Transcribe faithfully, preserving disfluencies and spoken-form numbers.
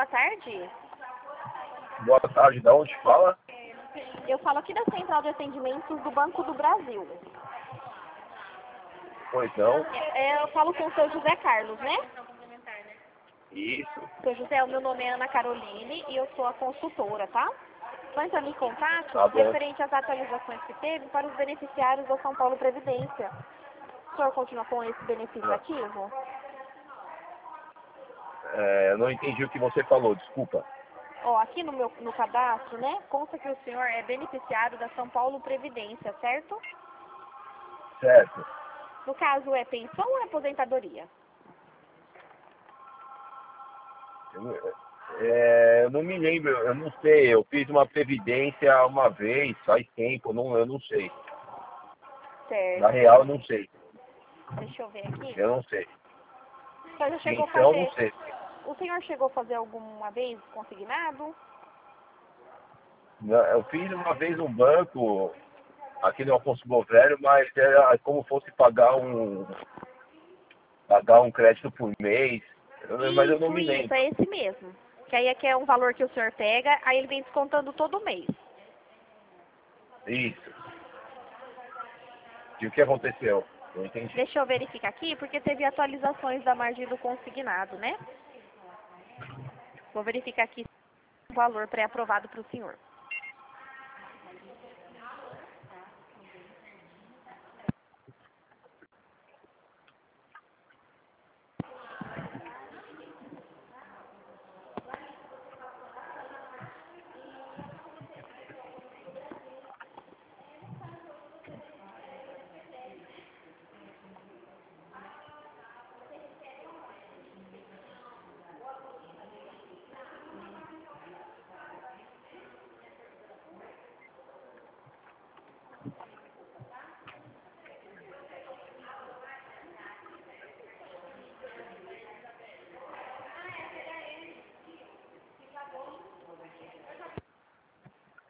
boa tarde. Boa tarde, da onde fala? Eu falo aqui da Central de Atendimentos do Banco do Brasil. Pois não? É, eu falo com o seu José Carlos, né? Isso. Seu José, o meu nome é Ana Caroline e eu sou a consultora, tá? Só entrando em contato Tá bom. referente às atualizações que teve para os beneficiários da São Paulo Previdência. O senhor continua com esse benefício Não. ativo? É, eu não entendi o que você falou, desculpa. Ó, aqui no meu no cadastro, né, consta que o senhor é beneficiário da São Paulo Previdência, certo? Certo. No caso, é pensão ou é aposentadoria? Eu, é, eu não me lembro, eu não sei. Eu fiz uma previdência uma vez, faz tempo, não, eu não sei. Certo. Na real, eu não sei. Deixa eu ver aqui. Eu não sei. O senhor já chegou a Pensão, eu fazer... não sei. O senhor chegou a fazer alguma vez consignado? Não, eu fiz uma vez um banco aqui no Afonso Bovério, mas era como fosse pagar um pagar um crédito por mês. Eu- mas eu não Isso, me isso, lembro. é esse mesmo. Que aí aqui é um valor que o senhor pega, aí ele vem descontando todo mês. Isso. E o que aconteceu? Eu entendi. Deixa eu verificar aqui, porque teve atualizações da margem do consignado, né? Vou verificar aqui o valor pré-aprovado para o senhor.